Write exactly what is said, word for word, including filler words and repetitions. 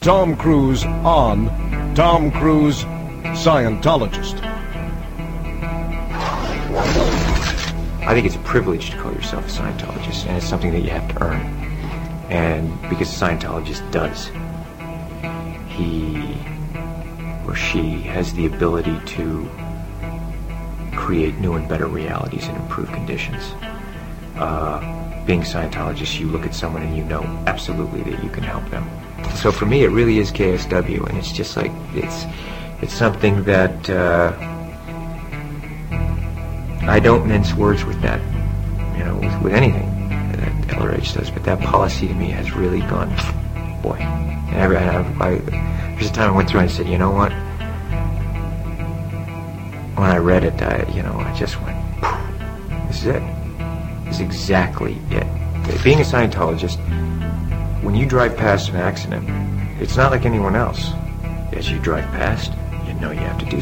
Tom Cruise on Tom Cruise Scientologist. I think it's a privilege to call yourself a Scientologist, and it's something that you have to earn. And because a Scientologist does, he or she has the ability to create new and better realities and improve conditions. Uh, being a Scientologist, you look at someone and you know absolutely that you can help them. So for me, it really is K S W, and it's just like, it's it's something that uh, I don't mince words with that, you know, with, with anything that L R H does, but that policy to me has really gone, boy. And I, I, I, there's a time I went through and I said, you know what? When I read it, I, you know, I just went, this is it. This is exactly it. Being a Scientologist, when you drive past an accident, it's not like anyone else. As you drive past, you know you have to do